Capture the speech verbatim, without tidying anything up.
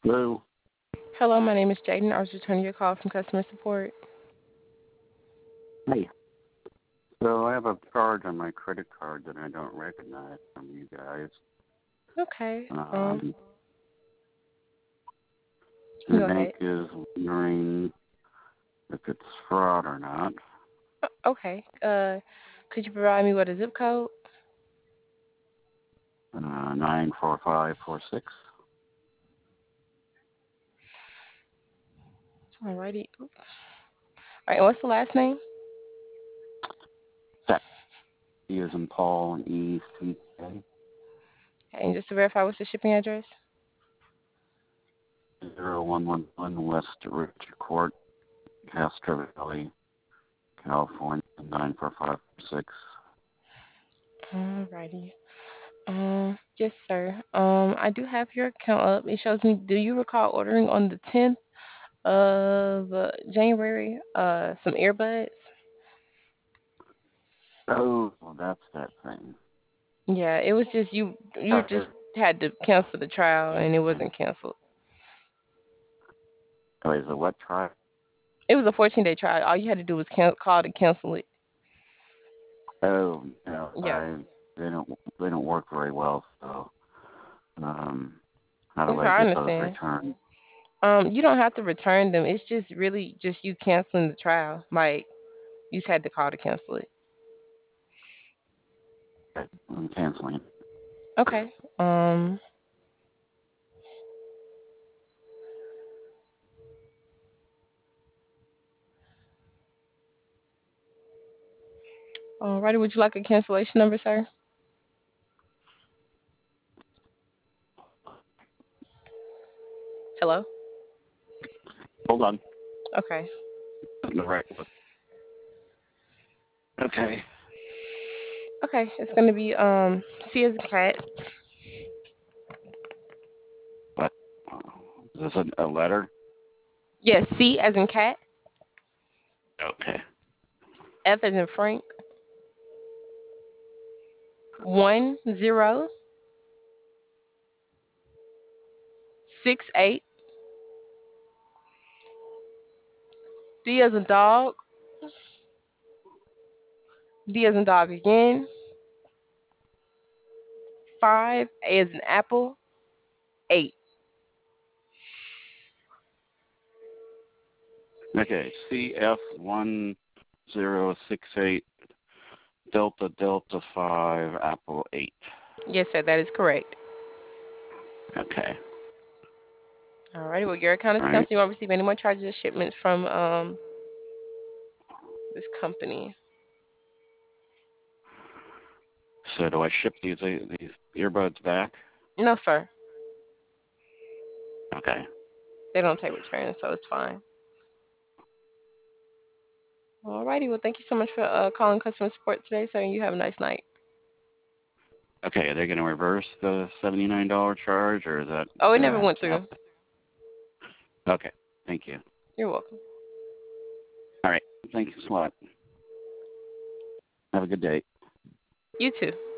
Hello. Hello, my name is Jaden. I was returning your call from customer support. Hey. So I have a charge on my credit card that I don't recognize from you guys. Okay. Um, Um, you can the go bank ahead. is wondering if it's fraud or not. O- Okay. Uh, could you provide me with a zip code? Uh, nine four five four six. Alrighty. All right. What's the last name? That E is in Paul and E C K Okay, and just to verify, what's the shipping address? zero one one one West Rich Court, Castro Valley, California nine four five six. Alrighty. Um, yes, sir. Um, I do have your account up. It shows me. Do you recall ordering on the tenth of uh, January? Uh, some earbuds. Oh, that's that thing. Yeah, it was just you. You just Uh, had to cancel the trial, and it wasn't canceled. oh, is it what try? It was a fourteen day trial. All you had to do was can- call to cancel it. Oh, no, Yeah. I they don't they don't work very well. So, um, how do Okay, I I get those understand. returned? Um, you don't have to return them. It's just really just you canceling the trial. Like you just had to call to cancel it. I'm canceling. Okay. Um. Alrighty. Would you like a cancellation number, sir? Hello. Hold on. Okay. The right one. Okay. Okay. It's gonna be um C as in cat. What? Is this a, a letter? Yes. C as in cat. Okay. F as in Frank. One zero six eight. D as in dog. D as in dog again. Five. A as in apple. Eight. Okay. C F one zero six eight Delta Delta five Apple eight. Yes, sir. That is correct. Okay. Alrighty, well, your account is All right. canceled. You won't receive any more charges or shipments from um this company. So do I ship these these earbuds back? No, sir. Okay. They don't take returns, so it's fine. Alrighty, well, thank you so much for uh, calling customer support today, sir, and you have a nice night. Okay. Are they going to reverse the seventy nine dollar charge, or is that Oh, it do I never have went to have? through. Okay. Thank you. You're welcome. All right. Thanks a lot. Have a good day. You too.